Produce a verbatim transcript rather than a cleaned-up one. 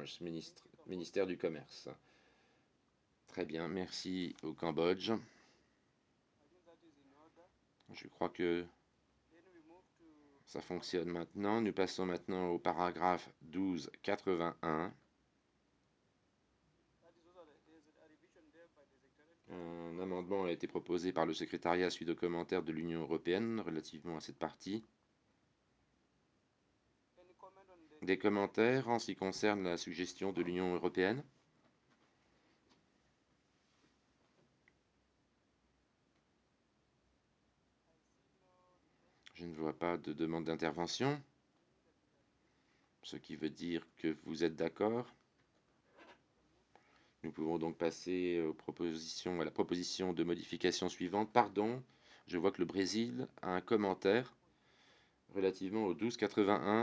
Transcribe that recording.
commerce, ministre, ministère du Commerce. Très bien, merci au Cambodge. Je crois que ça fonctionne maintenant. Nous passons maintenant au paragraphe douze quatre-vingt-un. Un amendement a été proposé par le secrétariat suite aux commentaires de l'Union européenne relativement à cette partie. Des commentaires en ce qui concerne la suggestion de l'Union européenne? Je ne vois pas de demande d'intervention, ce qui veut dire que vous êtes d'accord. Nous pouvons donc passer aux propositions, à la proposition de modification suivante. Pardon, je vois que le Brésil a un commentaire relativement au douze quatre-vingt-un.